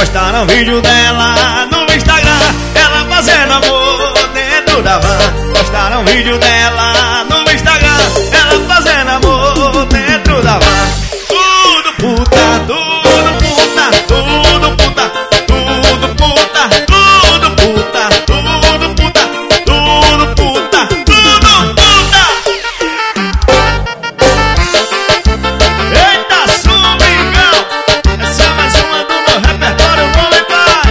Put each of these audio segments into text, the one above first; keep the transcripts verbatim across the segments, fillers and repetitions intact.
Postaram vídeo dela no Instagram, ela fazendo amor dentro da van. Postaram vídeo dela no Instagram, ela fazendo amor dentro da van. Tudo puta, tudo puta, tudo puta, tudo puta, tudo puta, tudo puta, tudo puta, tudo puta. Eita, sumigão, essa é mais uma do meu repertório molecar.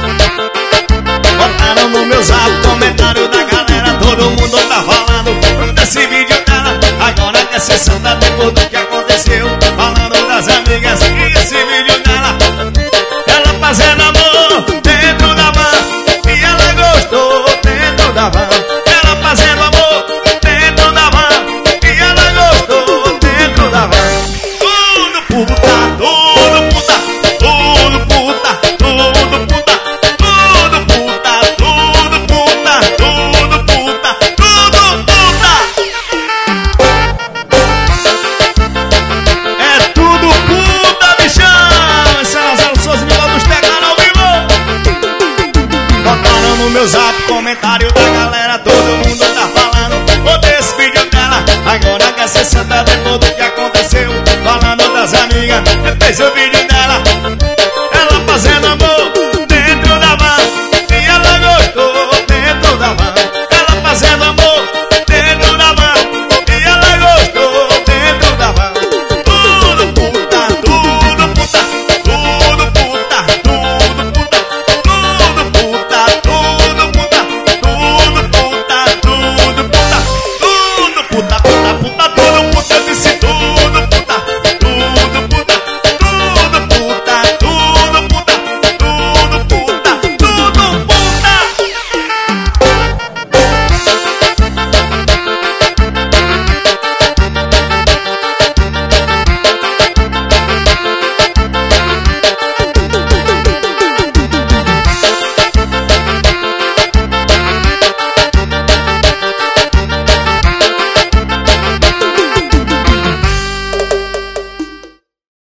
Botaram no meu zap comentário da galera, todo mundo tá falando desse vídeo dela. Agora que é sessão da depois do que aconteceu, falando das amigas e esse vídeo dela. Ela fazendo amor dentro da van, e ela gostou dentro da van. Ela fazendo amor dentro da van, e ela gostou dentro da van. Tudo puta, tudo puta, tudo puta, tudo puta, tudo puta, tudo puta, tudo puta, tudo puta. É tudo puta, bichão. Esse é Nazaré Souza e Milagros pegaram ao vivo. Botaram no meu zap comentário da